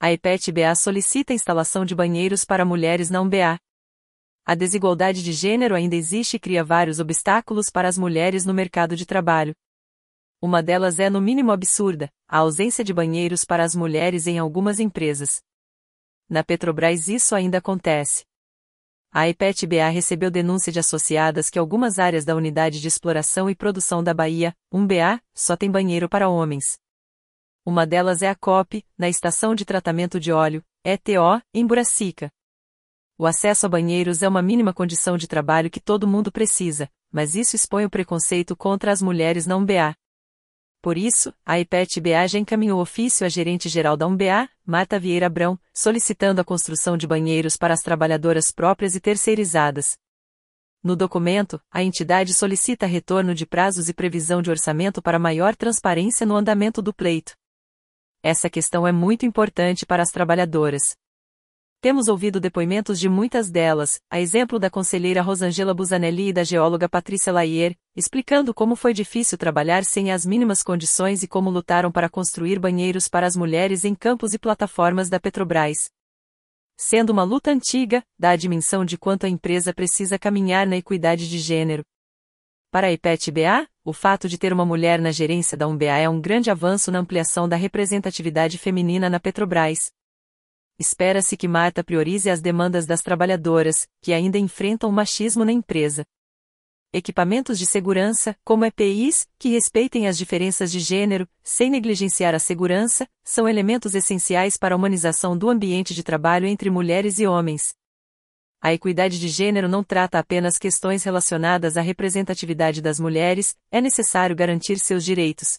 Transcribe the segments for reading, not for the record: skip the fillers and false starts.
A EPET-BA solicita a instalação de banheiros para mulheres na UmbA. A desigualdade de gênero ainda existe e cria vários obstáculos para as mulheres no mercado de trabalho. Uma delas é no mínimo absurda, a ausência de banheiros para as mulheres em algumas empresas. Na Petrobras isso ainda acontece. A EPET-BA recebeu denúncia de associadas que algumas áreas da Unidade de Exploração e Produção da Bahia, UmbA, só tem banheiro para homens. Uma delas é a COP, na Estação de Tratamento de Óleo, ETO, em Buracica. O acesso a banheiros é uma mínima condição de trabalho que todo mundo precisa, mas isso expõe o preconceito contra as mulheres na UmbA. Por isso, a EPET-BA já encaminhou ofício à gerente-geral da UmbA, Marta Vieira Abrão, solicitando a construção de banheiros para as trabalhadoras próprias e terceirizadas. No documento, a entidade solicita retorno de prazos e previsão de orçamento para maior transparência no andamento do pleito. Essa questão é muito importante para as trabalhadoras. Temos ouvido depoimentos de muitas delas, a exemplo da conselheira Rosângela Busanelli e da geóloga Patrícia Laier, explicando como foi difícil trabalhar sem as mínimas condições e como lutaram para construir banheiros para as mulheres em campos e plataformas da Petrobras. Sendo uma luta antiga, dá a dimensão de quanto a empresa precisa caminhar na equidade de gênero. Para a EPET-BA, o fato de ter uma mulher na gerência da UmbA é um grande avanço na ampliação da representatividade feminina na Petrobras. Espera-se que Marta priorize as demandas das trabalhadoras, que ainda enfrentam o machismo na empresa. Equipamentos de segurança, como EPIs, que respeitem as diferenças de gênero, sem negligenciar a segurança, são elementos essenciais para a humanização do ambiente de trabalho entre mulheres e homens. A equidade de gênero não trata apenas questões relacionadas à representatividade das mulheres, é necessário garantir seus direitos.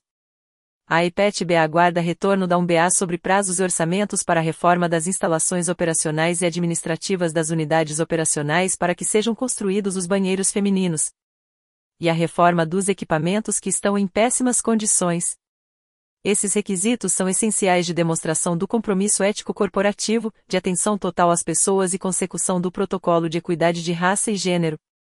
A EPET-BA aguarda retorno da UmbA sobre prazos e orçamentos para a reforma das instalações operacionais e administrativas das unidades operacionais para que sejam construídos os banheiros femininos. E a reforma dos equipamentos que estão em péssimas condições. Esses requisitos são essenciais de demonstração do compromisso ético corporativo, de atenção total às pessoas e consecução do protocolo de equidade de raça e gênero.